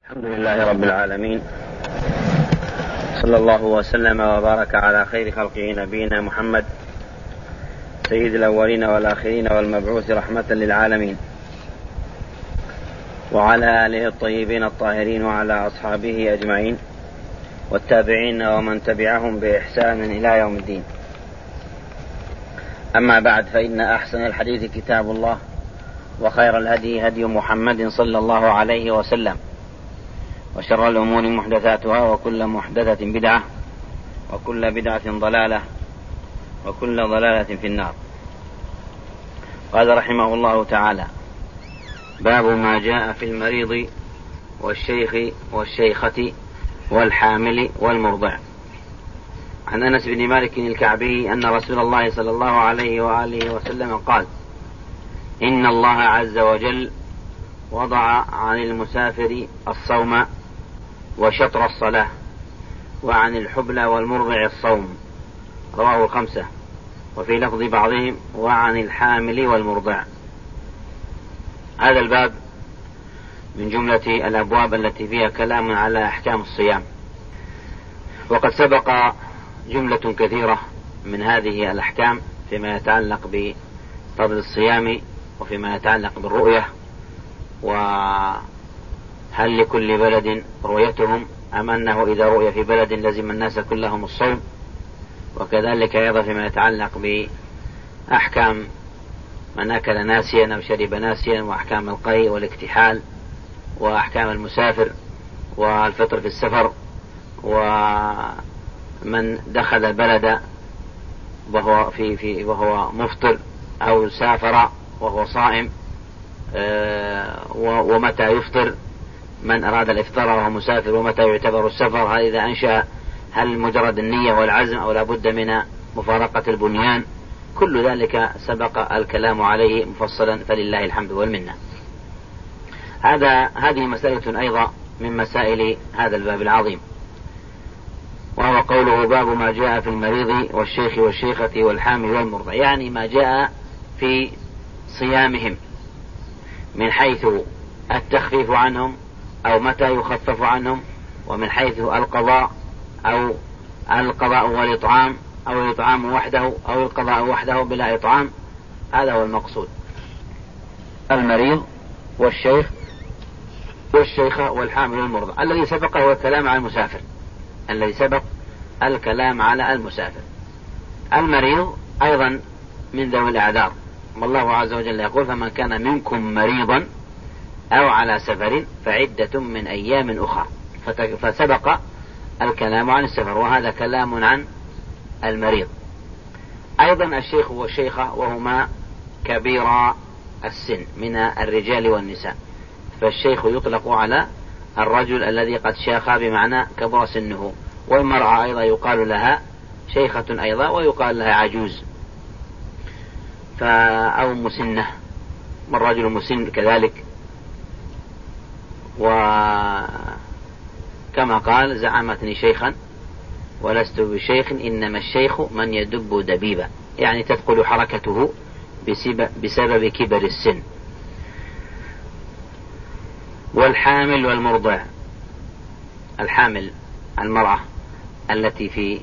الحمد لله رب العالمين، صلى الله وسلم وبارك على خير خلقه نبينا محمد سيد الأولين والآخرين والمبعوث رحمة للعالمين، وعلى آله الطيبين الطاهرين وعلى أصحابه أجمعين والتابعين ومن تبعهم بإحسان إلى يوم الدين. أما بعد، فإن أحسن الحديث كتاب الله، وخير الهدي هدي محمد صلى الله عليه وسلم، وشر الأمور محدثاتها، وكل محدثة بدعة، وكل بدعة ضلالة، وكل ضلالة في النار. قال رحمه الله تعالى: باب ما جاء في المريض والشيخ والشيخة والحامل والمرضع. عن أنس بن مالك الكعبي أن رسول الله صلى الله عليه وآله وسلم قال: إن الله عز وجل وضع عن المسافر الصوم وشطر الصلاة، وعن الحبل والمرضع الصوم. رواه الخمسة. وفي لفظ بعضهم: وعن الحامل والمرضع. هذا الباب من جملة الأبواب التي فيها كلام على أحكام الصيام، وقد سبق جملة كثيرة من هذه الأحكام فيما يتعلق بفضل الصيام، وفيما يتعلق بالرؤية، وهل لكل بلد رؤيتهم أم أنه إذا رؤي في بلد لزم الناس كلهم الصوم، وكذلك أيضا فيما يتعلق بأحكام من أكل ناسيا أو شرب ناسيا، وأحكام القيء والاكتحال، وأحكام المسافر والفطر في السفر، ومن دخل البلد وهو مفطر، أو سافر وهو صائم، ومتى يفطر من أراد الإفطار وهو مسافر، ومتى يعتبر السفر، هل إذا أنشأ هل مجرد النية والعزم أو لابد من مفارقة البنيان. كل ذلك سبق الكلام عليه مفصلا، فلله الحمد والمنة. هذه مسألة أيضا من مسائل هذا الباب العظيم، وهو قوله: باب ما جاء في المريض والشيخ والشيخة والحامل والمرضع، يعني ما جاء في صيامهم من حيث التخفيف عنهم أو متى يخفف عنهم، ومن حيث القضاء أو القضاء والإطعام، أو الإطعام وحده أو القضاء وحده بلا إطعام. هذا هو المقصود. المريض والشيخ والشيخة والحامل والمرضع. الذي سبق هو الكلام على المسافر، الذي سبق الكلام على المسافر. المريض أيضا من ذوي الأعذار، والله عز وجل يقول: فمن كان منكم مريضا أو على سفر فعدة من أيام أخرى. فسبق الكلام عن السفر، وهذا كلام عن المريض. أيضا الشيخ والشيخة وهما كبيرا السن من الرجال والنساء، فالشيخ يطلق على الرجل الذي قد شاخ بمعنى كبر سنه، والمرأة أيضا يقال لها شيخة أيضا، ويقال لها عجوز أو مسنة، والرجل مسن كذلك. وكما قال: زعمتني شيخا ولست بشيخ، إنما الشيخ من يدب دبيبا، يعني تثقل حركته بسبب كبر السن. والحامل والمرضع. الحامل المرأة التي في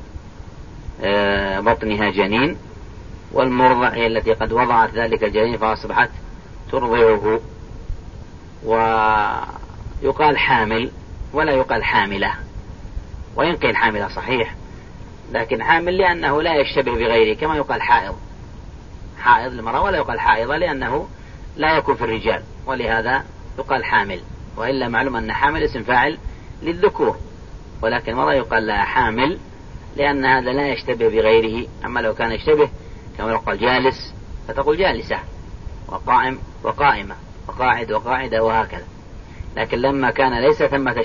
بطنها جنين، والمرضع هي التي قد وضعت ذلك الجنين فأصبحت ترضعه. ويقال حامل ولا يقال حاملة، وإن قيل حاملة صحيح، لكن حامل لأنه لا يشتبه بغيره، كما يقال حائض للمرأة، ولا يقال حائضة لأنه لا يكون في الرجال، ولهذا يقال حامل. وإلا معلوم أن حامل اسم فاعل للذكور، ولكن المرأة يقال لها حامل لأن هذا لا يشتبه بغيره. أما لو كان يشتبه كما يقال جالس فتقول جالسة، وقائم وقائمة، وقاعد وقاعدة، وهكذا. لكن لما كان ليس ثمة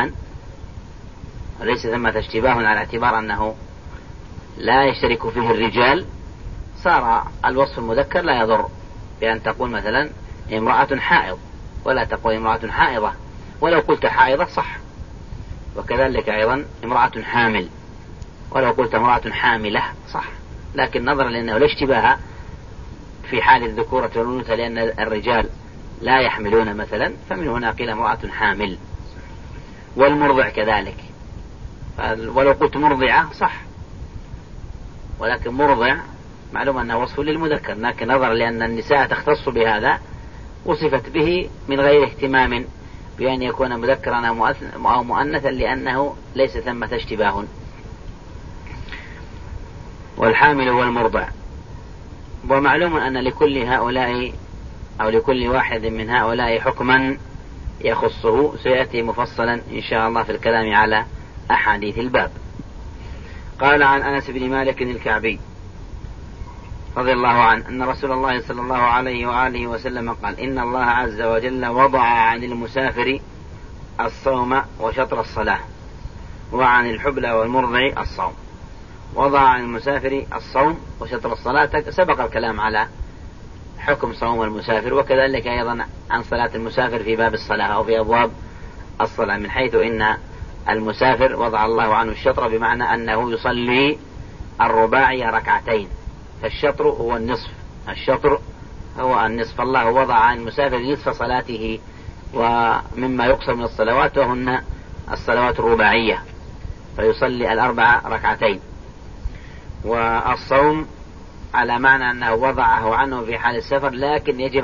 اشتباه على اعتبار أنه لا يشترك فيه الرجال، صار الوصف المذكر لا يضر، بأن تقول مثلا امرأة حائض، ولا تقول امرأة حائضة، ولو قلت حائضة صح. وكذلك أيضا امرأة حامل، ولو قلت امرأة حاملة صح، لكن نظرا لأنه لا اشتباه في حال الذكورة والأنوثة، لأن الرجال لا يحملون مثلا، فمن هنا قيل امرأة حامل. والمرضع كذلك. ولو قلت مرضعة صح، ولكن مرضع معلوم أنه وصف للمذكر، لكن نظرا لأن النساء تختص بهذا وصفت به من غير اهتمام بأن يكون مذكرا أو مؤنثا، لأنه ليس ثمة اشتباه. والحامل والمرضع. ومعلوم أن لكل هؤلاء أو لكل واحد من هؤلاء حكما يخصه، سيأتي مفصلا إن شاء الله في الكلام على أحاديث الباب. قال عن أنس بن مالك الكعبي رضي الله عنه أن رسول الله صلى الله عليه وآله وسلم قال: إن الله عز وجل وضع عن المسافر الصوم وشطر الصلاة، وعن الحبلى والمرضع الصوم. وضع عن المسافر الصوم وشطر الصلاة، سبق الكلام على حكم صوم المسافر، وكذلك أيضا عن صلاة المسافر في باب الصلاة أو في أبواب الصلاة، من حيث إن المسافر وضع الله عنه الشطر بمعنى أنه يصلي الرباعي ركعتين، فالشطر هو النصف، الشطر هو النصف. الله وضع عن المسافر نصف صلاته، ومما يقصر من الصلوات وهن الصلوات الرباعية، فيصلي الأربع ركعتين. والصوم على معنى أنه وضعه عنه في حال السفر، لكن يجب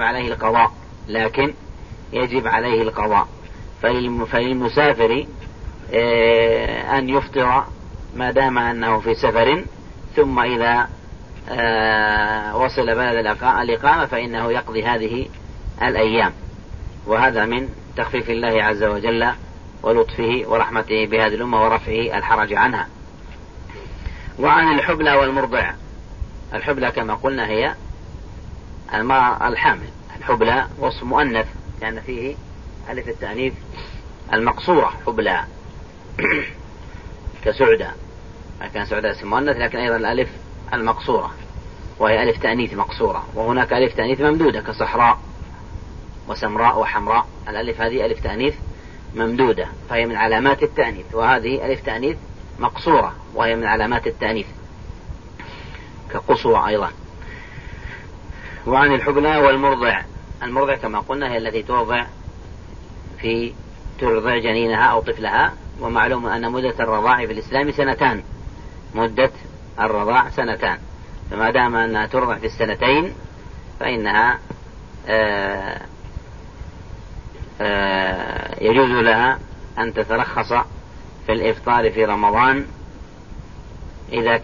عليه القضاء. فللمسافر أن يفطر ما دام أنه في سفر، ثم إذا وصل بلد الإقامة فإنه يقضي هذه الأيام، وهذا من تخفيف الله عز وجل ولطفه ورحمته بهذه الأمة ورفعه الحرج عنها. وعن الحبلى والمرضع. الحبلى كما قلنا هي الحامل. الحبلى وصف مؤنث لأن فيه ألف التأنيث المقصورة، حبلى كسعدة، كان سعدة اسم مؤنث، لكن أيضا الألف المقصورة وهي ألف تأنيث مقصورة. وهناك ألف تأنيث ممدودة كصحراء وسمراء وحمراء، الألف هذه ألف تأنيث ممدودة فهي من علامات التأنيث، وهذه ألف تأنيث مقصورة وهي من علامات التأنيث كقصوى أيضا. وعن الحبلى والمرضع. المرضع كما قلنا هي التي ترضع جنينها أو طفلها، ومعلوم أن مدة الرضاع في الإسلام سنتان، مدة الرضاع سنتان، فما دام أنها ترضع في السنتين فإنها يجوز لها أن تترخص في الإفطار في رمضان إذا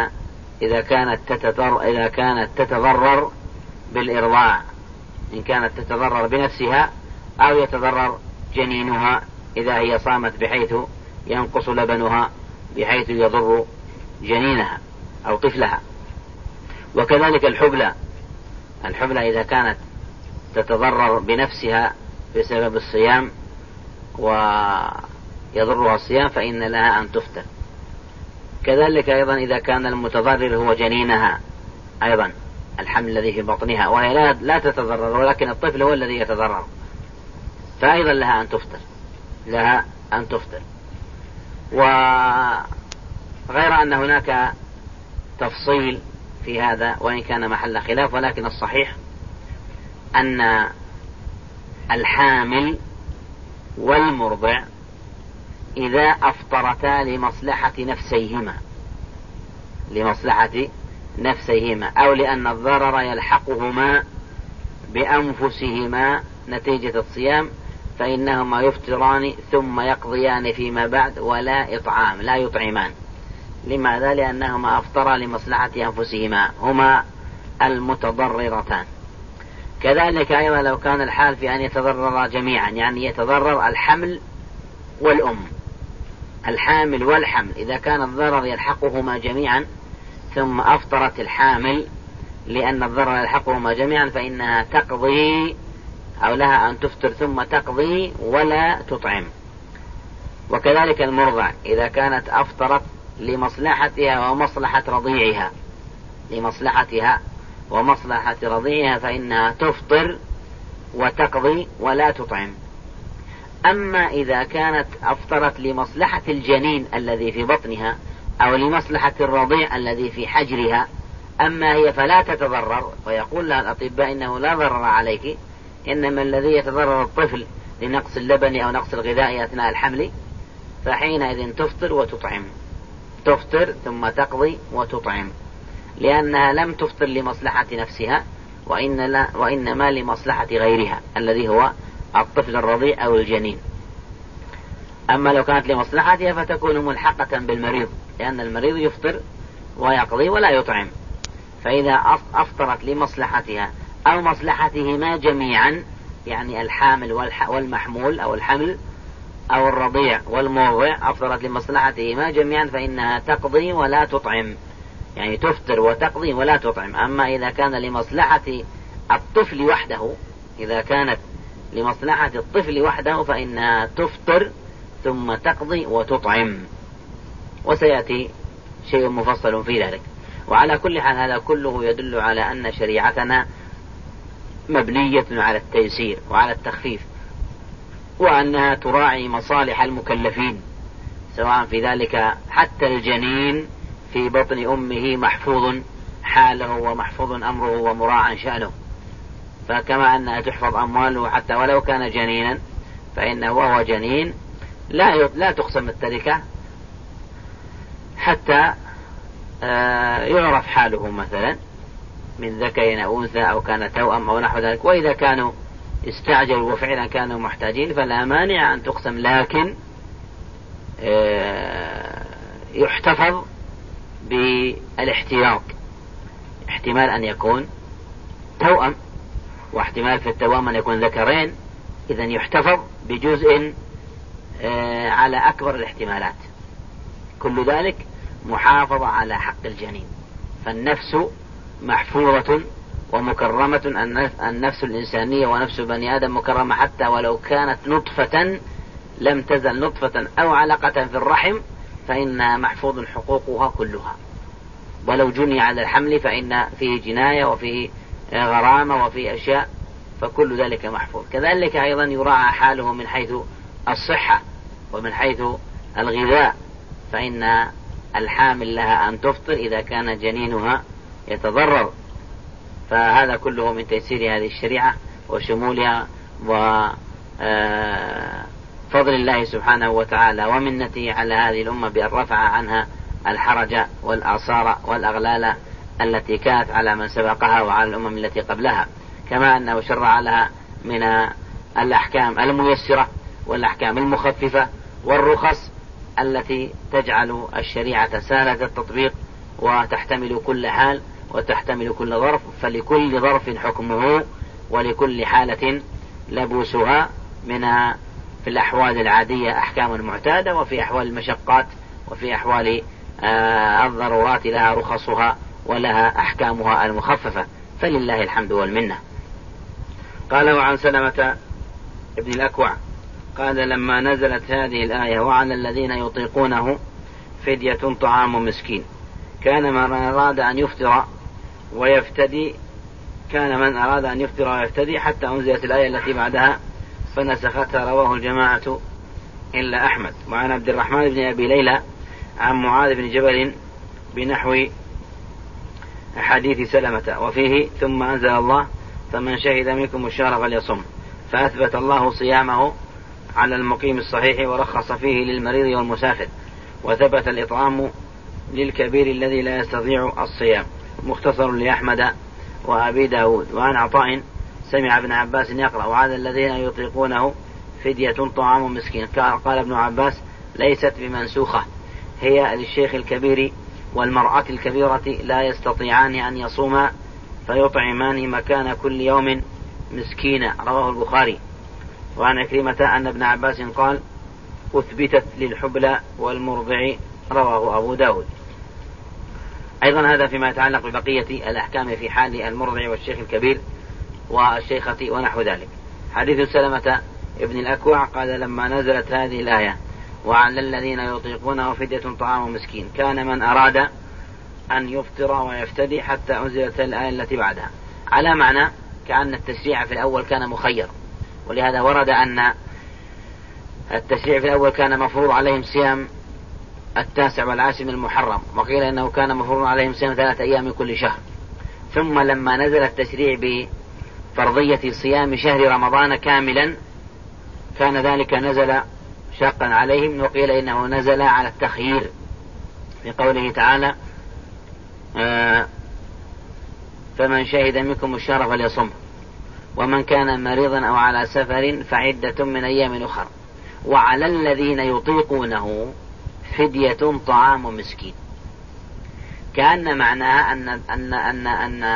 كانت تتضرر بالإرضاع، إن كانت تتضرر بنفسها أو يتضرر جنينها إذا هي صامت بحيث ينقص لبنها بحيث يضر جنينها أو طفلها. وكذلك الحبلى إذا كانت تتضرر بنفسها بسبب الصيام ويضرها الصيام فإن لها أن تفطر. كذلك أيضا إذا كان المتضرر هو جنينها أيضا، الحمل الذي في بطنها، وهي لا تتضرر ولكن الطفل هو الذي يتضرر، فأيضا لها أن تفطر. وغير أن هناك تفصيل في هذا وإن كان محل خلاف، ولكن الصحيح أن الحامل والمرضع إذا أفطرتا لمصلحة نفسيهما أو لأن الضرر يلحقهما بأنفسهما نتيجة الصيام، فإنهما يفطران ثم يقضيان فيما بعد لا يطعمان. لماذا؟ لأنهما أفطرا لمصلحة أنفسهما، هما المتضررتان. كذلك أيضا لو كان الحال في أن يتضرر جميعا، يعني يتضرر الحمل والأم، الحامل والحمل، إذا كان الضرر يلحقهما جميعا ثم أفطرت الحامل لأن الضرر يلحقهما جميعا فإنها تقضي أو لها أن تفطر ثم تقضي ولا تطعم. وكذلك المرضع إذا كانت أفطرت لمصلحتها ومصلحة رضيعها فإنها تفطر وتقضي ولا تطعم. أما إذا كانت أفطرت لمصلحة الجنين الذي في بطنها أو لمصلحة الرضيع الذي في حجرها، أما هي فلا تتضرر، ويقول لها الأطباء إنه لا ضرر عليك، إنما الذي يتضرر الطفل لنقص اللبن أو نقص الغذاء أثناء الحمل، فحينئذ تفطر وتطعم، تفطر ثم تقضي وتطعم، لأنها لم تفطر لمصلحة نفسها وإنما لمصلحة غيرها الذي هو الطفل الرضيع أو الجنين. أما لو كانت لمصلحتها فتكون ملحقة بالمريض، لأن المريض يفطر ويقضي ولا يطعم. فإذا أفطرت لمصلحتها أو مصلحتهما جميعا، يعني الحامل والمحمول أو الحمل أو الرضيع والمرضع أفطرت لمصلحتهما جميعا، فإنها تقضي ولا تطعم، يعني تفطر وتقضي ولا تطعم. أما إذا كان لمصلحة الطفل وحده، إذا كانت لمصلحة الطفل وحده فإنها تفطر ثم تقضي وتطعم، وسيأتي شيء مفصل في ذلك. وعلى كل حال هذا كله يدل على أن شريعتنا مبنية على التيسير وعلى التخفيف، وأنها تراعي مصالح المكلفين، سواء في ذلك حتى الجنين في بطن أمه محفوظ حاله ومحفوظ أمره ومراعى شأنه، فكما أنها تحفظ أمواله حتى ولو كان جنينا، فإنه وهو جنين لا تقسم التركة حتى يعرف حاله مثلا من ذكر أو أنثى أو كان توأم أو نحو ذلك. وإذا كانوا استعجلوا وفعلا كانوا محتاجين فلا مانع أن تقسم، لكن يحتفظ بالاحتياط، احتمال أن يكون توأم واحتمال في التوأم أن يكون ذكرين، إذن يحتفظ بجزء على أكبر الاحتمالات. كل ذلك محافظة على حق الجنين، فالنفس محفوظة ومكرمة، النفس الإنسانية ونفس بني آدم مكرمة حتى ولو كانت نطفة، لم تزل نطفة أو علقة في الرحم فإنها محفوظ حقوقها كلها، ولو جني على الحمل فإن فيه جناية وفيه غرامة وفيه أشياء، فكل ذلك محفوظ. كذلك أيضا يراعى حاله من حيث الصحة ومن حيث الغذاء، فإن الحامل لها أن تفطر إذا كان جنينها يتضرر، فهذا كله من تيسير هذه الشريعة وشمولها وفضل الله سبحانه وتعالى ومنته على هذه الأمة بأن رفع عنها الحرج والآثار والأغلال التي كانت على من سبقها وعلى الأمم التي قبلها، كما أنه شرع لها من الأحكام الميسرة والأحكام المخففة والرخص التي تجعل الشريعة سهلة التطبيق وتحتمل كل حال وتحتمل كل ظرف، فلكل ظرف حكمه ولكل حالة لبوسها، منها في الأحوال العادية أحكام معتادة، وفي أحوال المشقات وفي أحوال الضرورات لها رخصها ولها أحكامها المخففة، فلله الحمد والمنة. قال وعن سلمة ابن الأكوع قال لما نزلت هذه الآية وعلى الذين يطيقونه فدية طعام مسكين كان من أراد أن يفطر ويفتدي حتى أنزلت الآية التي بعدها فنسختها، رواه الجماعة إلا أحمد. وعن عبد الرحمن بن أبي ليلى عن معاذ بن جبل بنحو حديث سلمة وفيه ثم أنزل الله فمن شهد منكم الشهر فليصم، فأثبت الله صيامه على المقيم الصحيح ورخص فيه للمريض والمسافر، وثبت الإطعام للكبير الذي لا يستطيع الصيام. مختصر لأحمد وأبي داود. وعن عطاء سمع ابن عباس يقرأ وعلى الذين يطيقونه فدية طعام مسكين. قال ابن عباس ليست بمنسوخة، هي للشيخ الكبير والمرأة الكبيرة لا يستطيعان أن يصوما فيطعمان مكان كل يوم مسكينا، رواه البخاري. وعن عكرمة أن ابن عباس قال أثبتت للحبلى والمرضع، رواه أبو داود. أيضا هذا فيما يتعلق ببقية الأحكام في حال المرضع والشيخ الكبير والشيخة ونحو ذلك. حديث سلمة ابن الأكوع قال لما نزلت هذه الآية وعلى الذين يطيقونه فدية طعام مسكين كان من أراد أن يفطر ويفتدي حتى أنزلت الآية التي بعدها، على معنى كأن التشريع في الأول كان مخير، ولهذا ورد أن التشريع في الأول كان مفروض عليهم صيام 9 والعاشر من المحرم، وقيل إنه كان مفروض عليهم صيام 3 أيام من كل شهر. ثم لما نزل التشريع بفرضية صيام شهر رمضان كاملا كان ذلك نزل شاقا عليهم، وقيل إنه نزل على التخيير في قوله تعالى فمن شهد منكم الشهر فليصم، ومن كان مريضا أو على سفر فعدة من أيام أخر، وعلى الذين يطيقونه فدية طعام مسكين. كأن معناها أن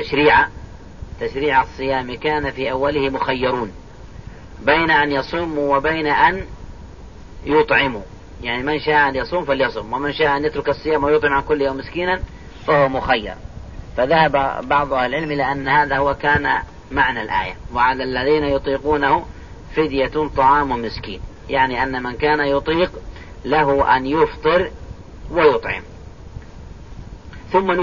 تشريع الصيام كان في أوله مخيرون بين أن يصوموا وبين أن يطعموا، يعني من شاء أن يصوم فليصوم، ومن شاء أن يترك الصيام ويطعم عن كل يوم مسكينا فهو مخير. فذهب بعض أهل العلم إلى أن هذا هو كان معنى الآية، وعلى الذين يطيقونه فدية طعام مسكين، يعني أن من كان يطيق له أن يفطر ويطعم. ثم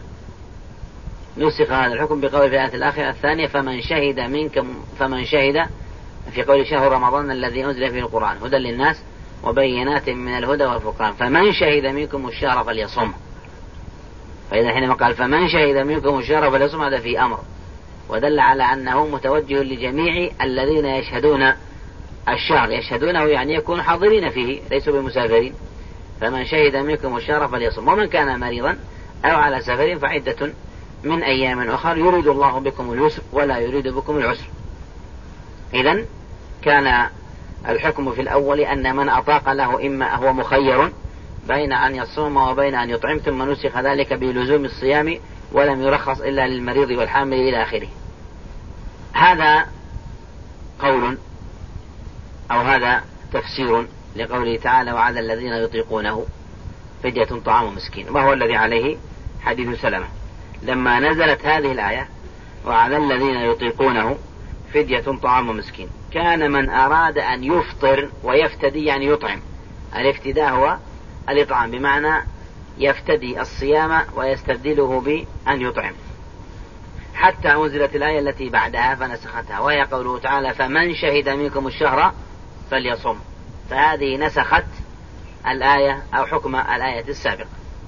نسخ هذا الحكم بقول في الآية الآخرة الثانية فمن شهد في قول شهر رمضان الذي أنزل فيه القرآن هدى للناس وبينات من الهدى والفرقان فمن شهد منكم الشهر فليصم. فإذا حينما قال فمن شهد منكم الشهر فليصم هذا في أمر، ودل على أنه متوجه لجميع الذين يشهدون الشهر، يشهدونه يعني يكون حاضرين فيه ليسوا بمسافرين. فمن شهد منكم الشهر فليصم، ومن كان مريضا أو على سفر فعدة من أيام أخر يريد الله بكم اليسر ولا يريد بكم العسر. إذن كان الحكم في الأول أن من أطاق له إما هو مخير بين أن يصوم وبين أن يطعم، ثم نسخ ذلك بلزوم الصيام ولم يرخص إلا للمريض والحامل إلى آخره. هذا قول أو هذا تفسير لقوله تعالى وعلى الذين يطيقونه فدية طعام مسكين، وهو الذي عليه حديث سلمة. لما نزلت هذه الآية وعلى الذين يطيقونه فدية طعام مسكين، كان من أراد أن يفطر ويفتدي يعني يطعم. الافتداء هو الإطعام، بمعنى يفتدي الصيام ويستبدله بأن يطعم، حتى أنزلت الآية التي بعدها فنسختها، وهي قوله تعالى فمن شهد منكم الشهر فليصم، فهذه نسخت الآية أو حكم الآية السابقة.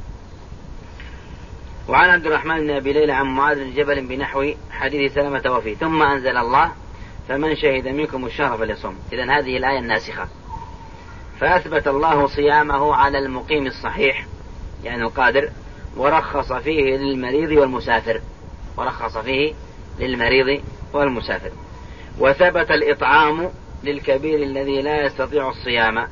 وعن عبد الرحمن بن أبي ليلى عن معاذ بن جبل بنحو حديث سلمة وفيه ثم أنزل الله فمن شهد منكم الشهر فليصم. إذن هذه الآية الناسخة، فأثبت الله صيامه على المقيم الصحيح يعني القادر، ورخص فيه للمريض والمسافر. وثبت الإطعام للكبير الذي لا يستطيع الصيام،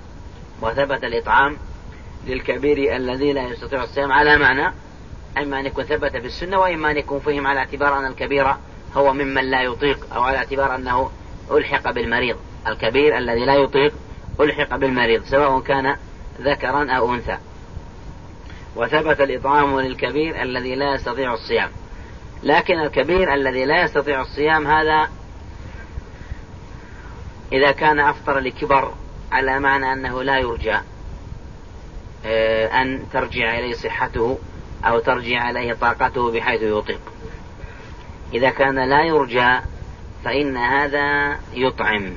على معنى إما أن يكون ثبت في السنة، وإما أن يكون فهم على اعتبار أن الكبير هو ممن لا يطيق، أو على اعتبار أنه ألحق بالمريض. الكبير الذي لا يطيق ألحق بالمريض سواء كان ذكرا أو أنثى. وثبت الإطعام للكبير الذي لا يستطيع الصيام، لكن الكبير الذي لا يستطيع الصيام هذا إذا كان أفطر لكبر على معنى أنه لا يرجى أن ترجع إليه صحته أو ترجع إليه طاقته بحيث يطيق. إذا كان لا يرجى فإن هذا يطعم.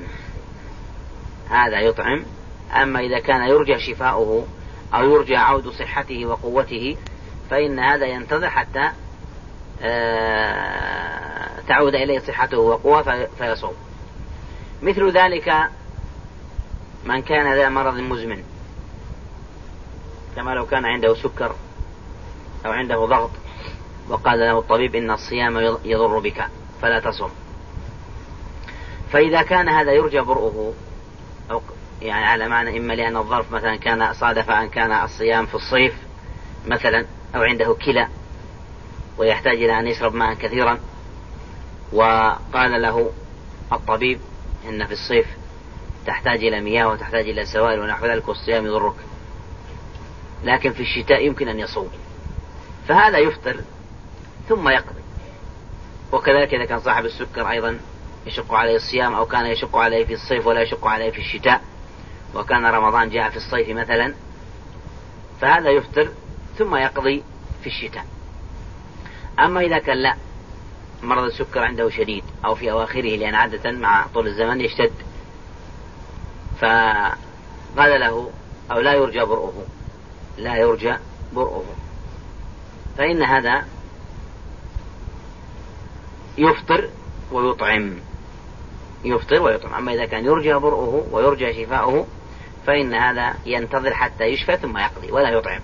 أما إذا كان يرجى شفاؤه أو يرجى عود صحته وقوته فإن هذا ينتظر حتى تعود إليه صحته وقوة فيصوم. مثل ذلك من كان ذا مرض مزمن، كما لو كان عنده سكر أو عنده ضغط وقال له الطبيب إن الصيام يضر بك فلا تصم، فإذا كان هذا يرجى برؤه أو يعني على معنى إما لأن الظرف مثلا كان صادف أن كان الصيام في الصيف مثلا، أو عنده كلى ويحتاج إلى أن يشرب ماء كثيرا، وقال له الطبيب إن في الصيف تحتاج إلى مياه وتحتاج إلى سوائل ونحو ذلك والصيام يضرك، لكن في الشتاء يمكن أن يصوم، فهذا يفطر ثم يقضي. وكذلك إذا كان صاحب السكر أيضا يشق عليه الصيام، أو كان يشق عليه في الصيف ولا يشق عليه في الشتاء، وكان رمضان جاء في الصيف مثلا، فهذا يفطر ثم يقضي في الشتاء. أما إذا كان لا، مرض السكر عنده شديد أو في أواخره، لأن عادة مع طول الزمن يشتد، فقال له أو لا يرجى برؤه، فإن هذا يفطر ويطعم. أما إذا كان يرجى برؤه ويرجى شفاؤه فإن هذا ينتظر حتى يشفى ثم يقضي ولا يطعم.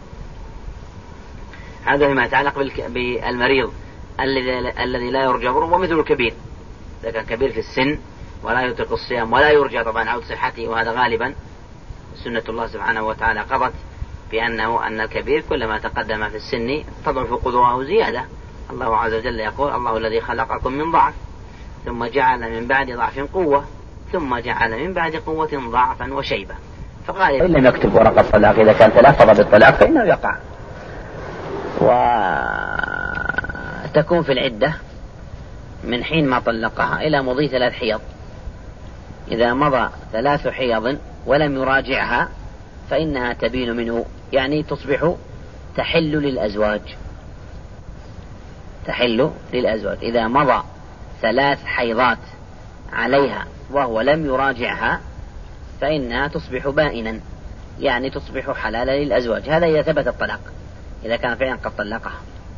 هذا فيما يتعلق بالمريض الذي لا يرجى بره، ومثل الكبير إذا كان كبير في السن ولا يطيق الصيام ولا يرجى طبعا عود صحته، وهذا غالبا سنة الله سبحانه وتعالى قضت بأنه أن الكبير كلما تقدم في السن تضعف قدره زيادة. الله عز وجل يقول: الله الذي خلقكم من ضعف ثم جعل من بعد ضعف قوة ثم جعل من بعد قوة ضعفا وشيبة. فقال إن لم يكتب ورقة الطلاق إذا كان تلفظ بالطلاق فإنه يقع. وتكون في العدة من حين ما طلقها إلى مضي 3 حيض. إذا مضى 3 حيض ولم يراجعها فإنها تبين منه، يعني تصبح تحل للأزواج. تحل للأزواج إذا مضى 3 حيضات عليها وهو لم يراجعها فإنها تصبح بائنا، يعني تصبح حلالا للأزواج. هذا إذا ثبت الطلاق، إذا كان فعلا قد طلقها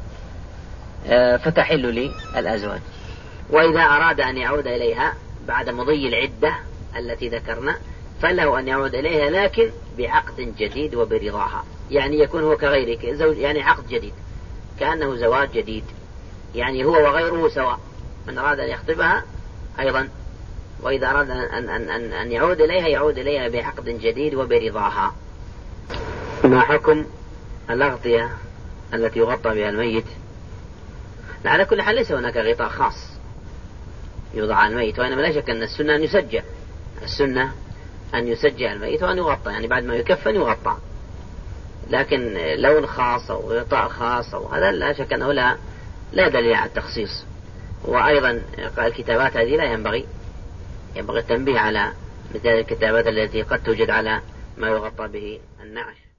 فتحل للأزواج. وإذا أراد أن يعود إليها بعد مضي العدة التي ذكرنا فله أن يعود إليها، لكن بعقد جديد وبرضاها، يعني يكون هو كغيره زوج، يعني عقد جديد كأنه زواج جديد، يعني هو وغيره سواء. من أراد أن يخطبها أيضا، وإذا أراد أن يعود إليها يعود إليها بعقد جديد وبرضاها. ما حكم الأغطية التي يغطى بها الميت؟ على كل حال ليس هناك غطاء خاص يوضع على الميت، وإنما لا شك أن السنة أن يسجى، السنة أن يسجى الميت وأن يغطى، يعني بعد ما يكفن يغطى، لكن لون خاص أو غطاء خاص أو هذا لا شك أنه لا دليل على التخصيص. وأيضا الكتابات هذه لا ينبغي التنبيه على مثل الكتابات التي قد توجد على ما يغطى به النعش.